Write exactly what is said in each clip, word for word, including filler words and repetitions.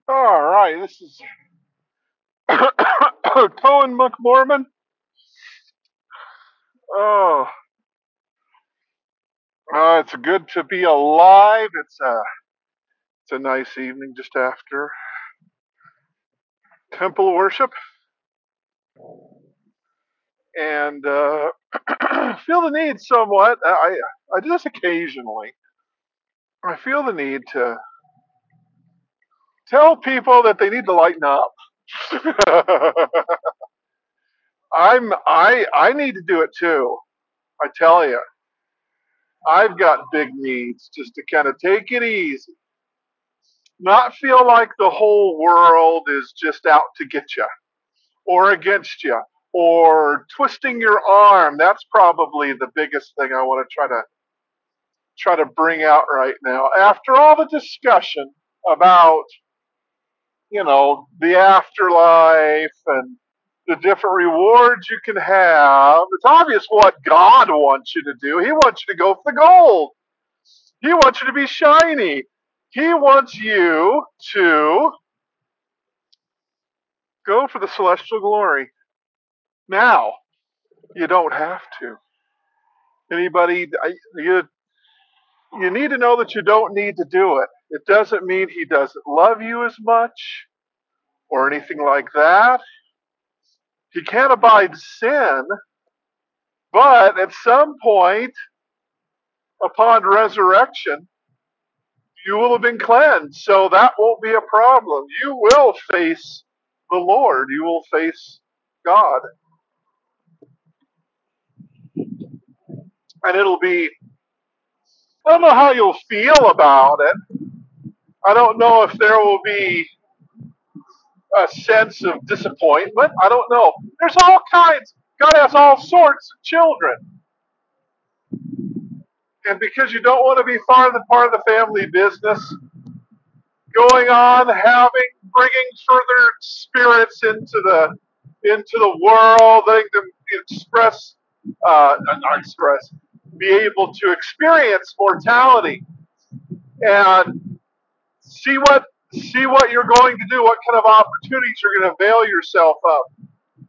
All right, this is Cohen McMorman. Oh, uh, it's good to be alive. It's a it's a nice evening just after temple worship, and uh, feel the need somewhat. I I do this occasionally. I feel the need to tell people that they need to lighten up. I'm I I need to do it too. I tell you, I've got big needs just to kind of take it easy, not feel like the whole world is just out to get you or against you or twisting your arm. That's probably the biggest thing I want to try to try to bring out right now. After all the discussion about, you know, the afterlife and the different rewards you can have, it's obvious what God wants you to do. He wants you to go for the gold. He wants you to be shiny. He wants you to go for the celestial glory. Now, you don't have to. Anybody, you you need to know that you don't need to do it. It doesn't mean he doesn't love you as much or anything like that. He can't abide sin, but at some point upon resurrection, you will have been cleansed. So that won't be a problem. You will face the Lord. You will face God. And it'll be, I don't know how you'll feel about it. I don't know if there will be a sense of disappointment. I don't know. There's all kinds. God has all sorts of children. And because you don't want to be part of the part of the family business, going on, having, bringing further spirits into the into the world, letting them express, uh, not express, be able to experience mortality and see what see what you're going to do, what kind of opportunities you're going to avail yourself of.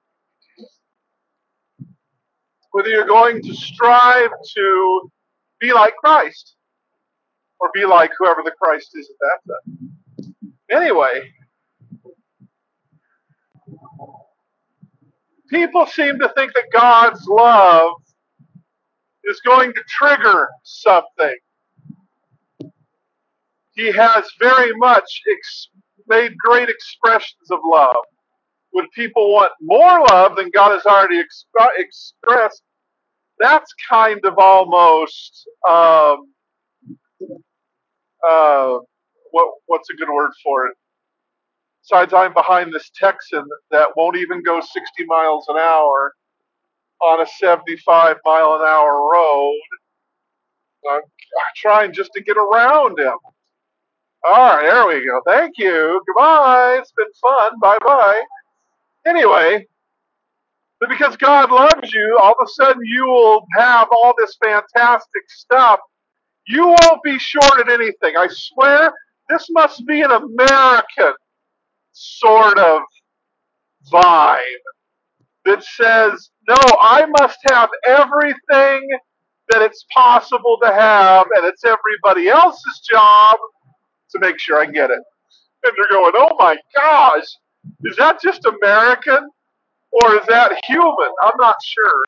Whether you're going to strive to be like Christ or be like whoever the Christ is at that time. Anyway, people seem to think that God's love is going to trigger something. He has very much ex- made great expressions of love. When people want more love than God has already ex- expressed, that's kind of almost um, uh, what what's a good word for it? Besides, I'm behind this Texan that won't even go sixty miles an hour on a seventy-five mile an hour road. I'm trying just to get around him. All right, there we go. Thank you. Goodbye. It's been fun. Bye bye. Anyway, but because God loves you, all of a sudden you will have all this fantastic stuff. You won't be short at anything. I swear, this must be an American sort of vibe that says, no, I must have everything that it's possible to have, and it's everybody else's job to make sure I get it. And they're going, oh my gosh, is that just American or is that human? I'm not sure.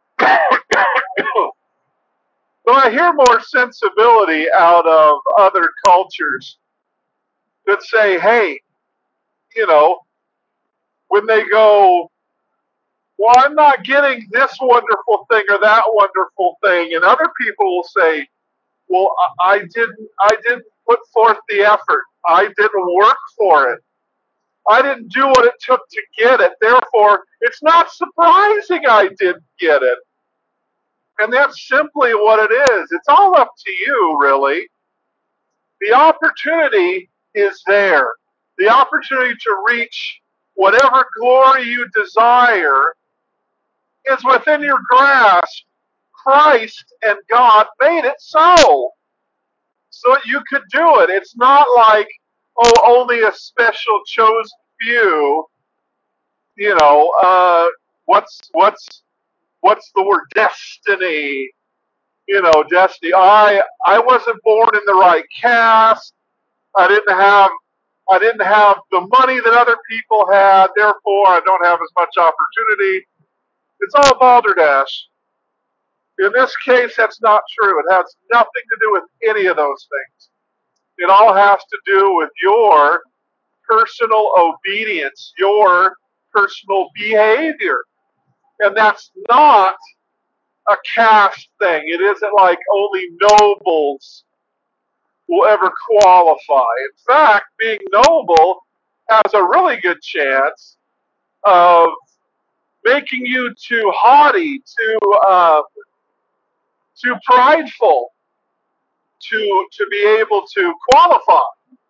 But I hear more sensibility out of other cultures that say, hey, you know, when they go, well, I'm not getting this wonderful thing or that wonderful thing, and other people will say, well, I I didn't, I didn't put forth the effort. I didn't work for it. I didn't do what it took to get it. Therefore, it's not surprising I didn't get it. And that's simply what it is. It's all up to you, really. The opportunity is there. The opportunity to reach whatever glory you desire is within your grasp. Christ and God made it so, so that you could do it. It's not like, oh, only a special chosen few, you know, uh, what's what's what's the word destiny? You know, destiny. I I wasn't born in the right caste. I didn't have I didn't have the money that other people had. Therefore, I don't have as much opportunity. It's all balderdash. In this case, that's not true. It has nothing to do with any of those things. It all has to do with your personal obedience, your personal behavior. And that's not a caste thing. It isn't like only nobles will ever qualify. In fact, being noble has a really good chance of making you too haughty, too uh, too prideful to to be able to qualify.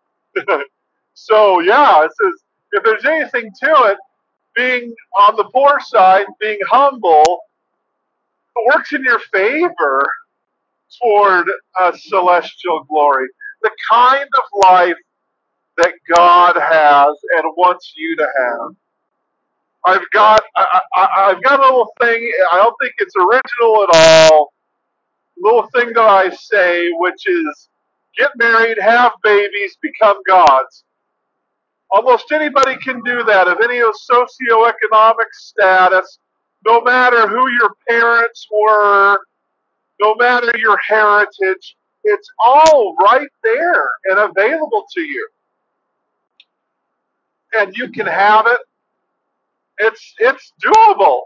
So yeah, it says if there's anything to it, being on the poor side, being humble, works in your favor toward a celestial glory. The kind of life that God has and wants you to have. I've got I, I, I've got a little thing. I don't think it's original at all. Little thing that I say, which is get married, have babies, become gods. Almost anybody can do that of any socioeconomic status, no matter who your parents were, no matter your heritage. It's all right there and available to you, and you can have it. It's it's doable.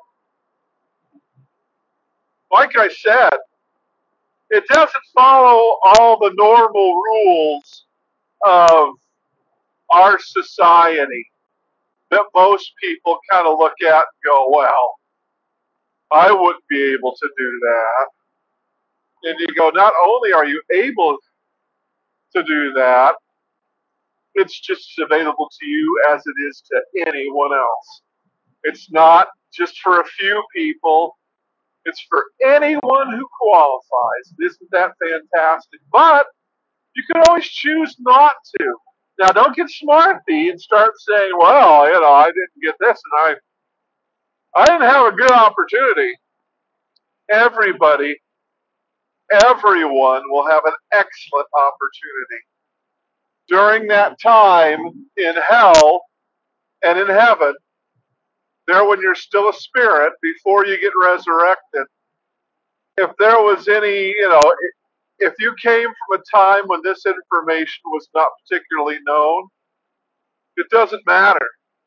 Like I said, it doesn't follow all the normal rules of our society that most people kind of look at and go, well, I wouldn't be able to do that. And you go, not only are you able to do that, it's just as available to you as it is to anyone else. It's not just for a few people, it's for anyone who qualifies. Isn't that fantastic? But you can always choose not to. Now, don't get smarty and start saying, well, you know, I didn't get this and I, I didn't have a good opportunity. Everybody, everyone will have an excellent opportunity. During that time in hell and in heaven, there when you're still a spirit, before you get resurrected, if there was any, you know, if you came from a time when this information was not particularly known, it doesn't matter.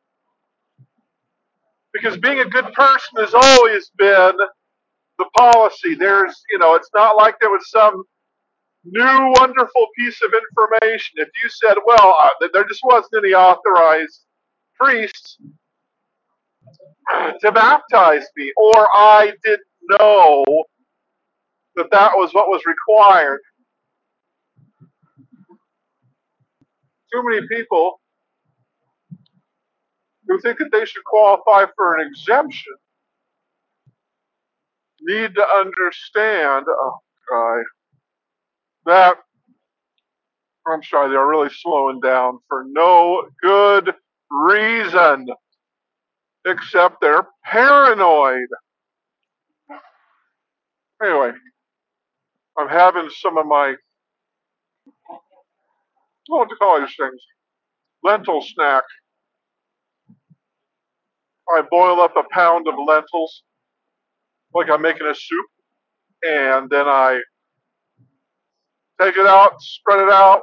Because being a good person has always been the policy. There's, you know, it's not like there was some new wonderful piece of information. If you said, well, uh, there just wasn't any authorized priests to baptize me, or I didn't know that that was what was required. Too many people who think that they should qualify for an exemption need to understand, oh, God, that, I'm sorry, they're really slowing down for no good reason except they're paranoid. Anyway, I'm having some of my, what do you call these things? Lentil snack. I boil up a pound of lentils like I'm making a soup, and then I take it out, spread it out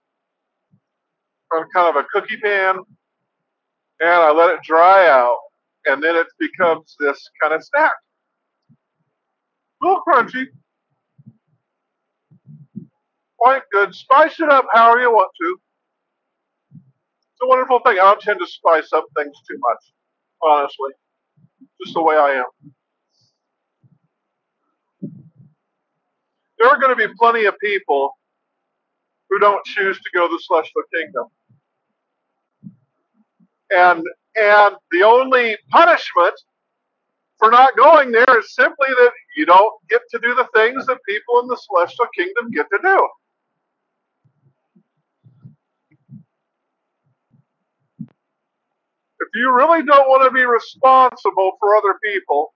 on kind of a cookie pan, and I let it dry out, and then it becomes this kind of snack. A little crunchy, quite good. Spice it up however you want to. It's a wonderful thing. I don't tend to spice up things too much, honestly. Just the way I am. There are going to be plenty of people who don't choose to go to the celestial kingdom. And and the only punishment for not going there is simply that you don't get to do the things that people in the celestial kingdom get to do. If you really don't want to be responsible for other people,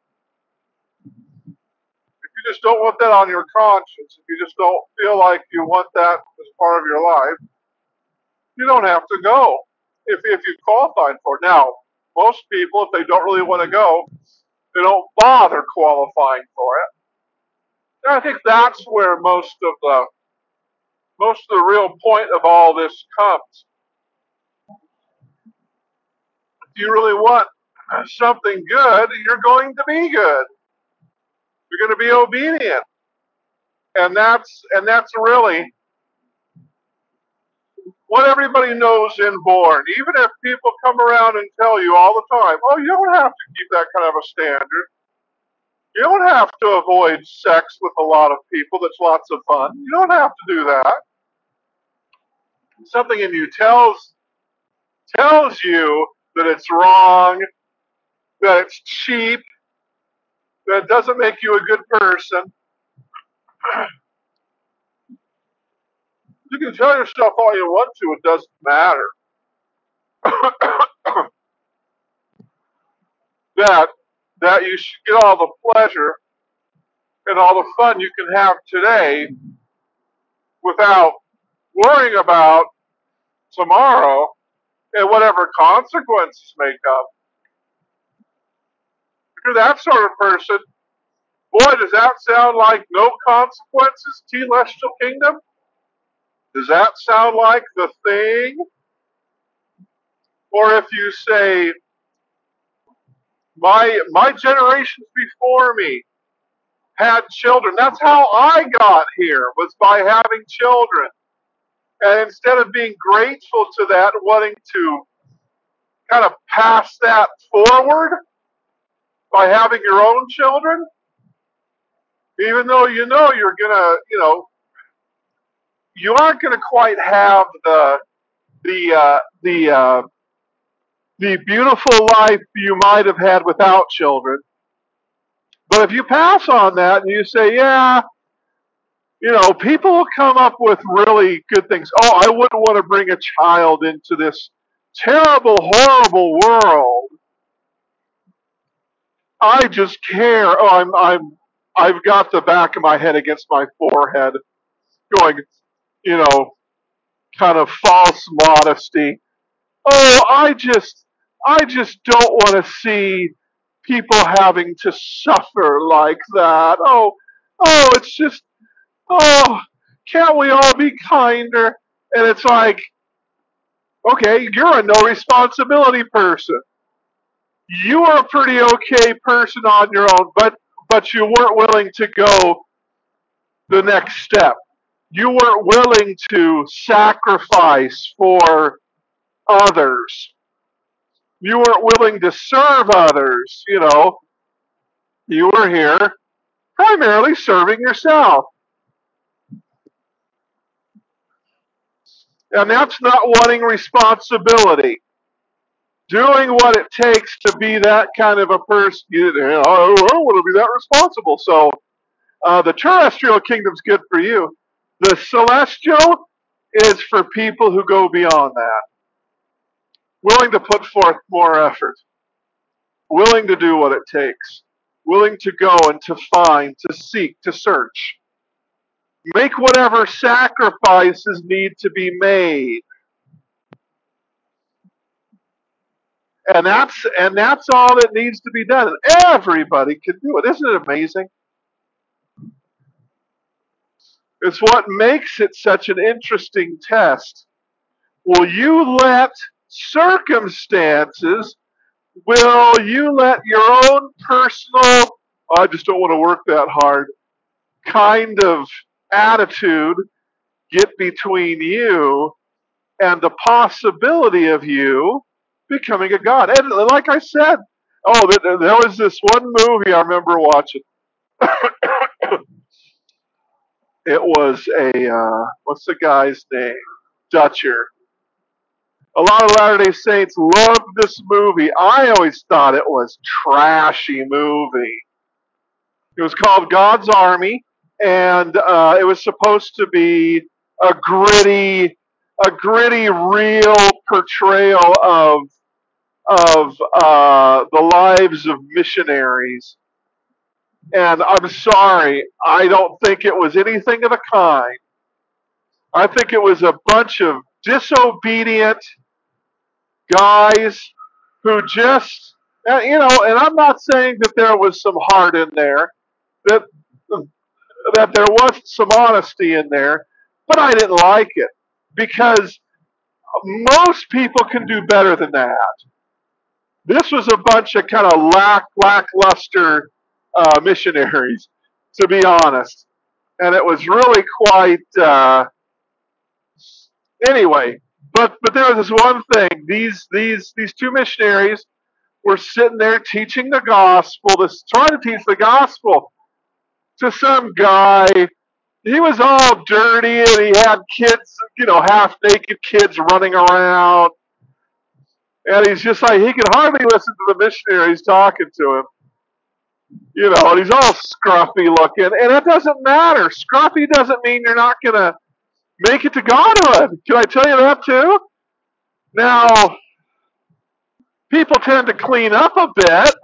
if you just don't want that on your conscience, if you just don't feel like you want that as part of your life, you don't have to go if, if you qualified for it. Now, most people, if they don't really want to go, they don't bother qualifying for it. And I think that's where most of the most of the real point of all this comes. If you really want something good, you're going to be good. You're going to be obedient, and that's and that's really what everybody knows inborn. Even if people come around and tell you all the time, "Oh, you don't have to keep that kind of a standard. You don't have to avoid sex with a lot of people. That's lots of fun. You don't have to do that." Something in you tells tells you that it's wrong, that it's cheap, that it doesn't make you a good person. You can tell yourself all you want to, it doesn't matter. that that you should get all the pleasure and all the fun you can have today without worrying about tomorrow and whatever consequences may come. If you're that sort of person, boy, does that sound like no consequences, Celestial Kingdom? Does that sound like the thing? Or if you say, my my generations before me had children. That's how I got here, was by having children. And instead of being grateful to that, wanting to kind of pass that forward by having your own children, even though you know you're gonna, you know, you aren't gonna quite have the the uh, the uh, the beautiful life you might have had without children. But if you pass on that and you say, yeah, you know, people will come up with really good things. Oh, I wouldn't want to bring a child into this terrible, horrible world. I just care. Oh, I'm, I'm, I've got the back of my head against my forehead, going, you know, kind of false modesty. Oh, I just, I just don't want to see people having to suffer like that. Oh, oh, it's just, oh, can't we all be kinder? And it's like, okay, you're a no responsibility person. You are a pretty okay person on your own, but but you weren't willing to go the next step. You weren't willing to sacrifice for others. You weren't willing to serve others, you know. You were here primarily serving yourself. And that's not wanting responsibility. Doing what it takes to be that kind of a person. You know, I don't want to be that responsible. So uh, the terrestrial kingdom's good for you. The celestial is for people who go beyond that, willing to put forth more effort, willing to do what it takes, willing to go and to find, to seek, to search. Make whatever sacrifices need to be made. And that's and that's all that needs to be done. And everybody can do it. Isn't it amazing? It's what makes it such an interesting test. Will you let circumstances, will you let your own personal, I just don't want to work that hard, kind of attitude get between you and the possibility of you becoming a god? And like I said, oh, there was this one movie I remember watching. It was a, uh, what's the guy's name? Dutcher. A lot of Latter-day Saints loved this movie. I always thought it was trashy movie. It was called God's Army, and uh, it was supposed to be a gritty, a gritty, real portrayal of of uh, the lives of missionaries. And I'm sorry, I don't think it was anything of the kind. I think it was a bunch of disobedient guys who just, uh, you know, and I'm not saying that there was some heart in there, that that there was some honesty in there, but I didn't like it because most people can do better than that. This was a bunch of kind of lack lackluster uh, missionaries, to be honest, and it was really quite. Uh, anyway, but but there was this one thing. These these these two missionaries were sitting there teaching the gospel, this trying to teach the gospel to some guy. He was all dirty and he had kids, you know, half naked kids running around. And he's just like, he could hardly listen to the missionaries talking to him, you know, and he's all scruffy looking. And it doesn't matter. Scruffy doesn't mean you're not going to make it to Godhood. Can I tell you that too? Now, people tend to clean up a bit.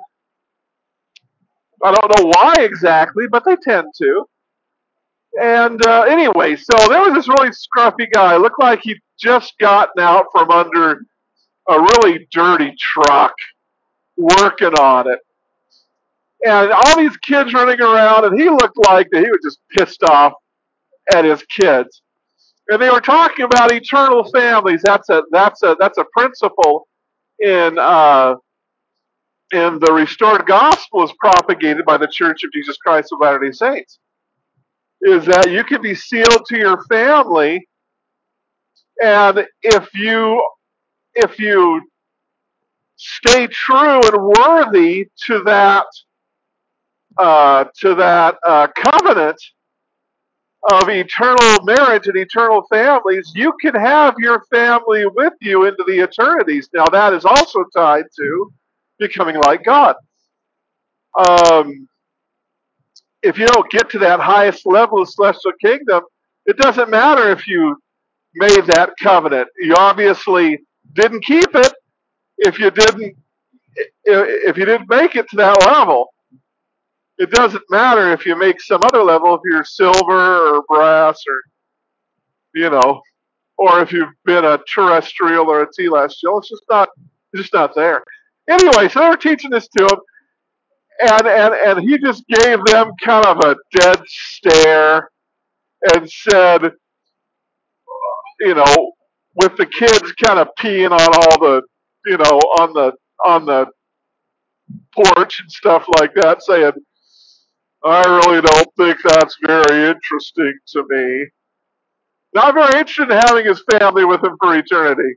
I don't know why exactly, but they tend to. And uh, anyway, so there was this really scruffy guy. Looked like he'd just gotten out from under a really dirty truck, working on it. And all these kids running around, and he looked like that he was just pissed off at his kids. And they were talking about eternal families. That's a that's a that's a principle in uh, in the restored gospel is propagated by the Church of Jesus Christ of Latter-day Saints. Is that you can be sealed to your family, and if you if you stay true and worthy to that uh, to that uh, covenant of eternal marriage and eternal families, you can have your family with you into the eternities. Now that is also tied to becoming like God. Um, if you don't get to that highest level of celestial kingdom, it doesn't matter if you made that covenant. You obviously didn't keep it if you didn't if you didn't make it to that level. It doesn't matter if you make some other level, if you're silver or brass or you know, or if you've been a terrestrial or a telestial. It's just not it's just not there. Anyway, so they were teaching this to him, and and and he just gave them kind of a dead stare and said, you know, with the kids kind of peeing on all the, you know, on the on the porch and stuff like that, saying, I really don't think that's very interesting to me. Not very interested in having his family with him for eternity.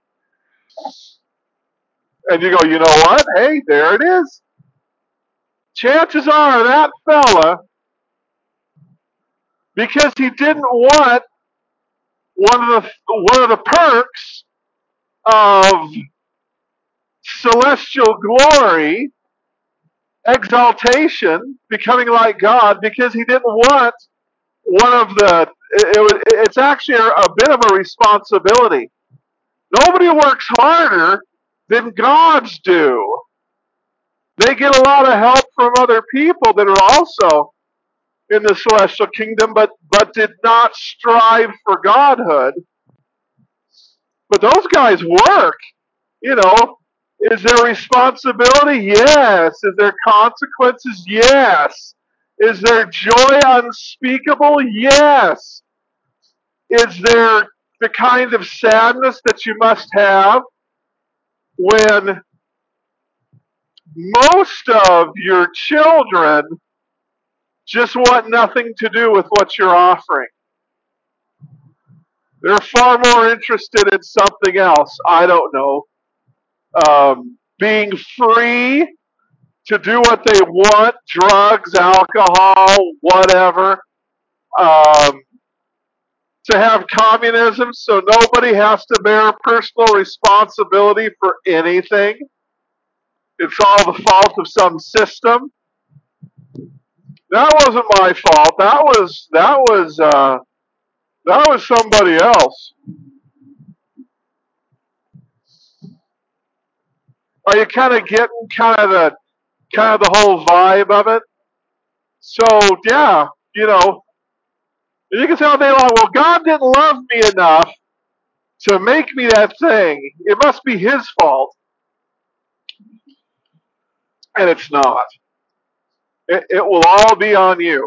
And you go, you know what? Hey, there it is. Chances are that fella, because he didn't want one of the one of the perks of celestial glory, exaltation, becoming like God, because he didn't want one of the. It, it, it's actually a, a bit of a responsibility. Nobody works harder than gods do. They get a lot of help from other people that are also in the celestial kingdom, but but did not strive for godhood. But those guys work. You know, is there responsibility? Yes. Is there consequences? Yes. Is there joy unspeakable? Yes. Is there the kind of sadness that you must have when most of your children just want nothing to do with what you're offering? They're far more interested in something else. I don't know. Um, being free to do what they want, drugs, alcohol, whatever. Um, to have communism so nobody has to bear personal responsibility for anything. It's all the fault of some system. That wasn't my fault. That was that was uh, that was somebody else. Are you kind of getting kind of the kind of the whole vibe of it? So yeah, you know, you can say all day long, well, God didn't love me enough to make me that thing. It must be His fault, and it's not. It, it will all be on you.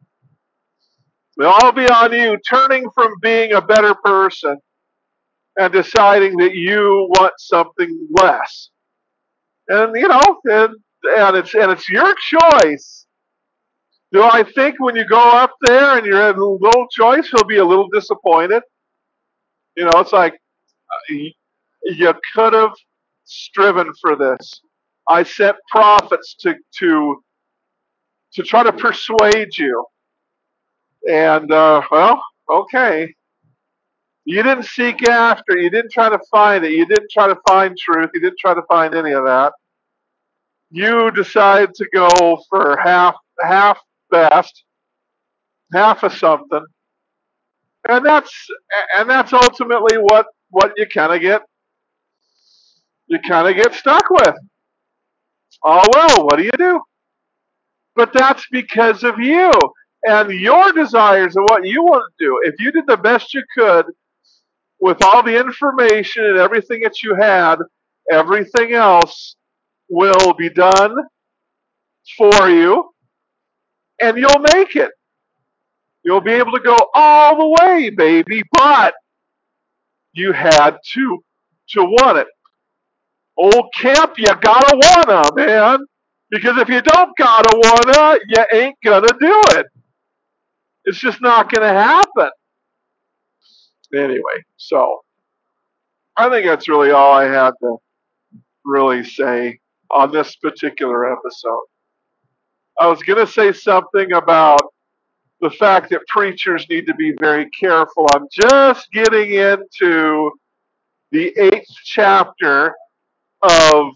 It'll all be on you turning from being a better person and deciding that you want something less. And you know, and and it's and it's your choice. Do I think when you go up there and you're in a little choice, he'll be a little disappointed? You know, it's like you could have striven for this. I sent prophets to to to try to persuade you, and uh, well, okay. You didn't seek after. You didn't try to find it. You didn't try to find truth. You didn't try to find any of that. You decide to go for half half best, half of something, and that's and that's ultimately what what you kind of get you kind of get stuck with. Oh well, what do you do? But that's because of you and your desires and what you want to do. If you did the best you could with all the information and everything that you had, everything else will be done for you, and you'll make it. You'll be able to go all the way, baby. But you had to to want it. Old Camp, you gotta wanna, man. Because if you don't gotta wanna, you ain't gonna do it. It's just not gonna happen. Anyway, so I think that's really all I had to really say on this particular episode. I was gonna say something about the fact that preachers need to be very careful. I'm just getting into the eighth chapter of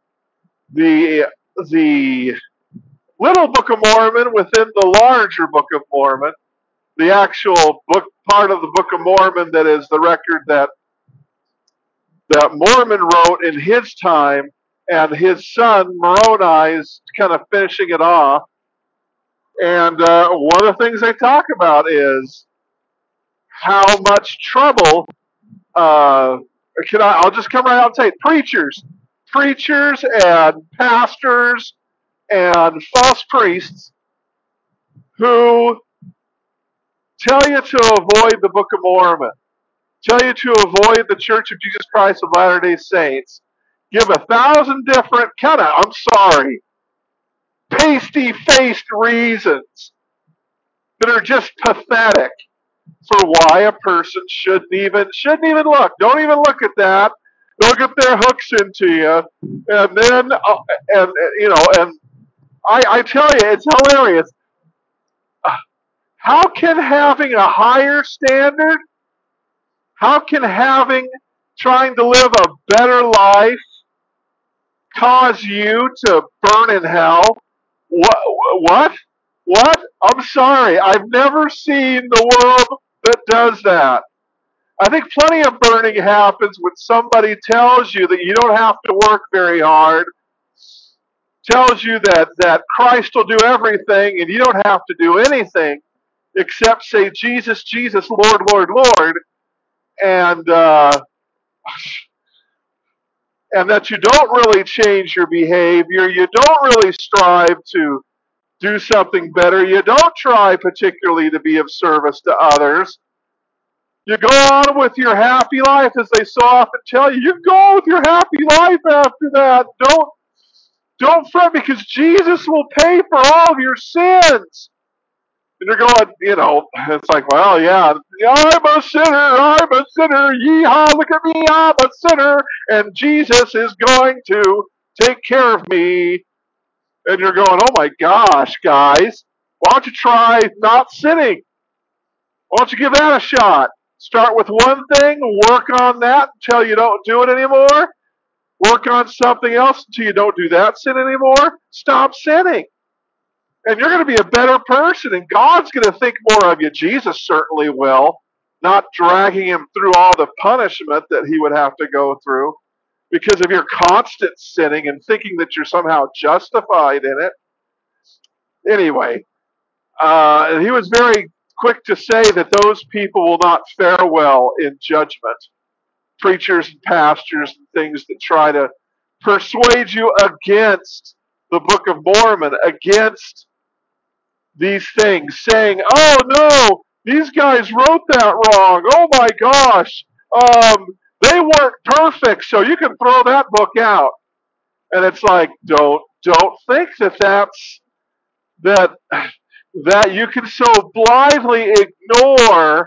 the the Little Book of Mormon within the larger Book of Mormon, the actual book part of the Book of Mormon that is the record that that Mormon wrote in his time, and his son Moroni is kind of finishing it off. And uh, one of the things they talk about is how much trouble. Uh, can I? I'll just come right out and say it. Preachers, preachers, and pastors and false priests who tell you to avoid the Book of Mormon, tell you to avoid the Church of Jesus Christ of Latter-day Saints, give a thousand different kind of, I'm sorry, pasty-faced reasons that are just pathetic for why a person shouldn't even shouldn't even look. Don't even look at that. They'll get their hooks into you, and then uh, and you know, and I, I tell you, it's hilarious. How can having a higher standard, how can having trying to live a better life cause you to burn in hell? What? What? What? I'm sorry. I've never seen the world that does that. I think plenty of burning happens when somebody tells you that you don't have to work very hard, tells you that, that Christ will do everything and you don't have to do anything except say Jesus, Jesus, Lord, Lord, Lord, and uh, and that you don't really change your behavior, you don't really strive to do something better, you don't try particularly to be of service to others. You go on with your happy life, as they so often tell you. You go on with your happy life after that. Don't don't fret, because Jesus will pay for all of your sins. And you're going, you know, it's like, well, yeah, I'm a sinner, I'm a sinner, yeehaw, look at me, I'm a sinner, and Jesus is going to take care of me. And you're going, oh my gosh, guys, why don't you try not sinning? Why don't you give that a shot? Start with one thing, work on that until you don't do it anymore. Work on something else until you don't do that sin anymore. Stop sinning. And you're going to be a better person, and God's going to think more of you. Jesus certainly will, not dragging him through all the punishment that he would have to go through. because of your constant sinning and thinking that you're somehow justified in it. Anyway, uh, he was very quick to say that those people will not fare well in judgment. Preachers and pastors and things that try to persuade you against the Book of Mormon, against these things, saying, "Oh no, these guys wrote that wrong. Oh my gosh, um, they weren't perfect, so you can throw that book out." And it's like, don't don't think that that's that that you can so blithely ignore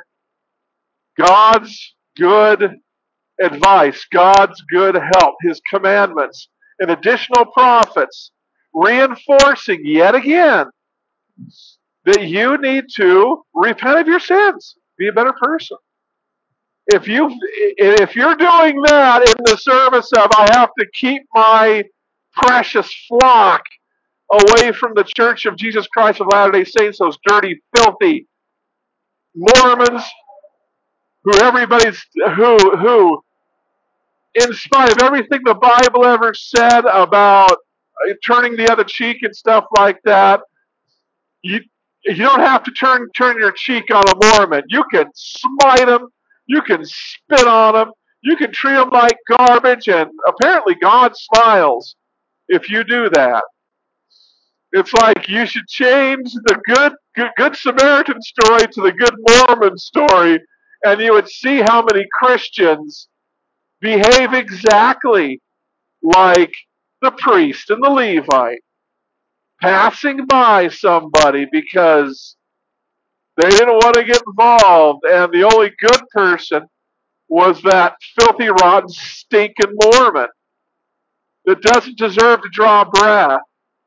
God's good advice, God's good help, His commandments, and additional prophets, reinforcing yet again that you need to repent of your sins, be a better person. If you if you're doing that in the service of I have to keep my precious flock away from the Church of Jesus Christ of Latter-day Saints, those dirty, filthy Mormons, who everybody's who who in spite of everything the Bible ever said about uh, turning the other cheek and stuff like that, you you don't have to turn turn your cheek on a Mormon. You can smite them, you can spit on them, you can treat them like garbage, and apparently God smiles if you do that. It's like you should change the good, good good Samaritan story to the good Mormon story, and you would see how many Christians behave exactly like the priest and the Levite, passing by somebody because they didn't want to get involved, and the only good person was that filthy, rotten, stinking Mormon that doesn't deserve to draw breath.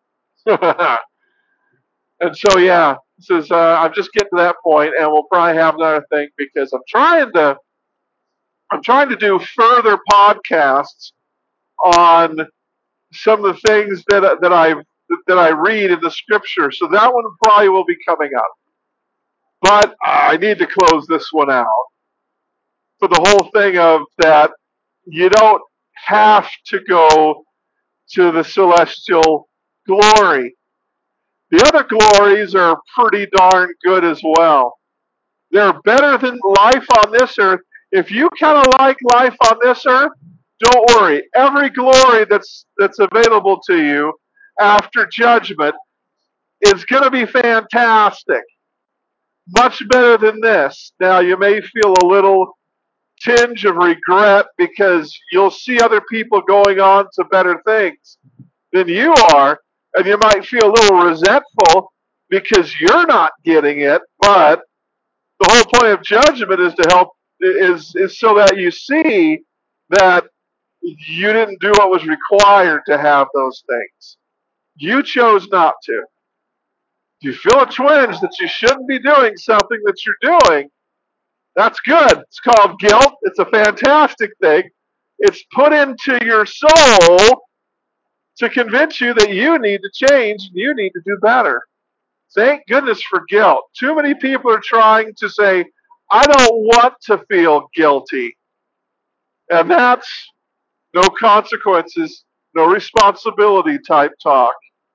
And so, yeah, this is. Uh, I'm just getting to that point, and we'll probably have another thing because I'm trying to. I'm trying to do further podcasts on some of the things that that I that I read in the Scripture. So that one probably will be coming up. But I need to close this one out for the whole thing of that you don't have to go to the celestial glory. The other glories are pretty darn good as well. They're better than life on this earth. If you kind of like life on this earth, don't worry. Every glory that's that's available to you after judgment is going to be fantastic. Much better than this. Now, you may feel a little tinge of regret because you'll see other people going on to better things than you are, and you might feel a little resentful because you're not getting it, but the whole point of judgment is to help is is so that you see that you didn't do what was required to have those things. You chose not to. If you feel a twinge that you shouldn't be doing something that you're doing, that's good. It's called guilt. It's a fantastic thing. It's put into your soul to convince you that you need to change and you need to do better. Thank goodness for guilt. Too many people are trying to say, I don't want to feel guilty. And that's no consequences, no responsibility type talk.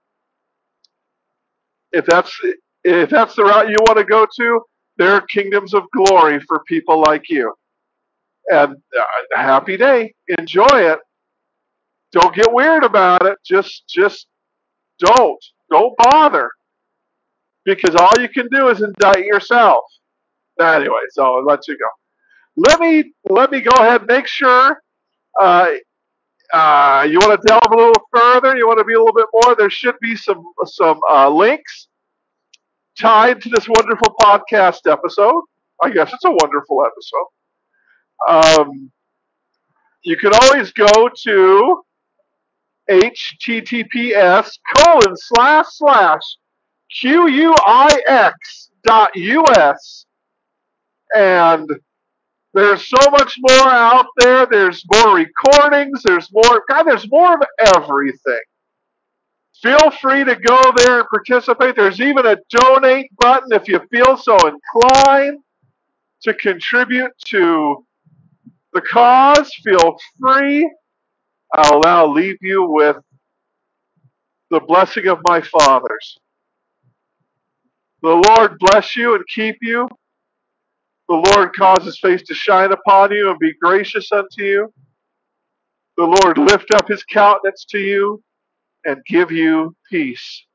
If that's if that's the route you want to go to, there are kingdoms of glory for people like you. And uh, happy day. Enjoy it. Don't get weird about it. Just just don't. Don't bother. Because all you can do is indict yourself. Anyway, so I'll let you go. Let me let me go ahead and make sure uh, uh, you want to delve a little further. You want to be a little bit more. There should be some some uh, links tied to this wonderful podcast episode. I guess it's a wonderful episode. Um, you can always go to https colon slash slash quix dot us, and there's so much more out there. There's more recordings. There's more. God, there's more of everything. Feel free to go there and participate. There's even a donate button if you feel so inclined to contribute to the cause. Feel free. I'll now leave you with the blessing of my fathers. The Lord bless you and keep you. The Lord cause his face to shine upon you and be gracious unto you. The Lord lift up his countenance to you and give you peace.